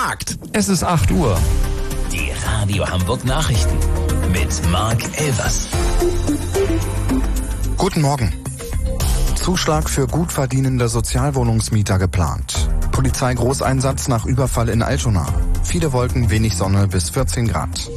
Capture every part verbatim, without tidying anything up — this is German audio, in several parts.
Gefragt. Es ist acht Uhr. Die Radio Hamburg Nachrichten mit Marc Elvers. Guten Morgen. Zuschlag für gut verdienende Sozialwohnungsmieter geplant. Polizei-Großeinsatz nach Überfall in Altona. Viele Wolken, wenig Sonne bis vierzehn Grad.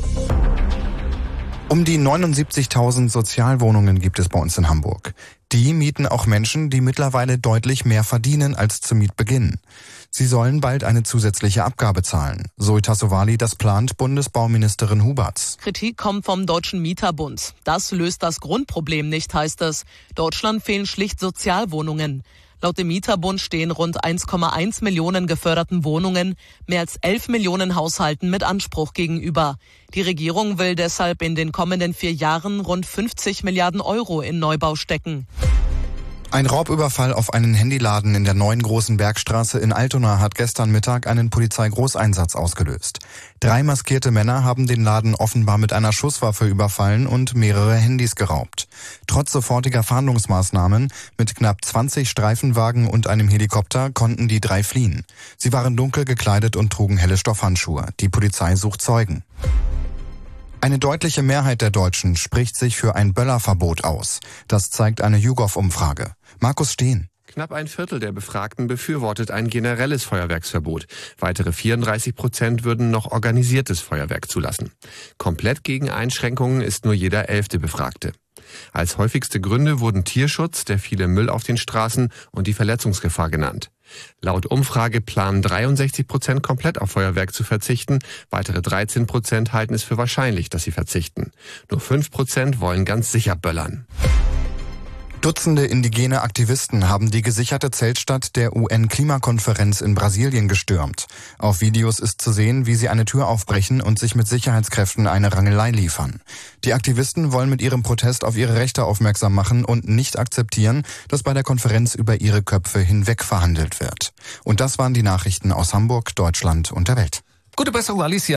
Um die neunundsiebzigtausend Sozialwohnungen gibt es bei uns in Hamburg. Die mieten auch Menschen, die mittlerweile deutlich mehr verdienen als zu Mietbeginn. Sie sollen bald eine zusätzliche Abgabe zahlen. Zoe Tassovali, das plant Bundesbauministerin Huberts. Kritik kommt vom Deutschen Mieterbund. Das löst das Grundproblem nicht, heißt es. Deutschland fehlen schlicht Sozialwohnungen. Laut dem Mieterbund stehen rund eins Komma eins Millionen geförderten Wohnungen mehr als elf Millionen Haushalten mit Anspruch gegenüber. Die Regierung will deshalb in den kommenden vier Jahren rund fünfzig Milliarden Euro in Neubau stecken. Ein Raubüberfall auf einen Handyladen in der neuen Großen Bergstraße in Altona hat gestern Mittag einen Polizeigroßeinsatz ausgelöst. Drei maskierte Männer haben den Laden offenbar mit einer Schusswaffe überfallen und mehrere Handys geraubt. Trotz sofortiger Fahndungsmaßnahmen mit knapp zwanzig Streifenwagen und einem Helikopter konnten die drei fliehen. Sie waren dunkel gekleidet und trugen helle Stoffhandschuhe. Die Polizei sucht Zeugen. Eine deutliche Mehrheit der Deutschen spricht sich für ein Böllerverbot aus. Das zeigt eine YouGov-Umfrage. Markus Steen. Knapp ein Viertel der Befragten befürwortet ein generelles Feuerwerksverbot. Weitere vierunddreißig Prozent würden noch organisiertes Feuerwerk zulassen. Komplett gegen Einschränkungen ist nur jeder elfte Befragte. Als häufigste Gründe wurden Tierschutz, der viele Müll auf den Straßen und die Verletzungsgefahr genannt. Laut Umfrage planen dreiundsechzig Prozent komplett auf Feuerwerk zu verzichten. Weitere dreizehn Prozent halten es für wahrscheinlich, dass sie verzichten. Nur fünf Prozent wollen ganz sicher böllern. Dutzende indigene Aktivisten haben die gesicherte Zeltstadt der U N-Klimakonferenz in Brasilien gestürmt. Auf Videos ist zu sehen, wie sie eine Tür aufbrechen und sich mit Sicherheitskräften eine Rangelei liefern. Die Aktivisten wollen mit ihrem Protest auf ihre Rechte aufmerksam machen und nicht akzeptieren, dass bei der Konferenz über ihre Köpfe hinweg verhandelt wird. Und das waren die Nachrichten aus Hamburg, Deutschland und der Welt. Gute Besserung, Alicia.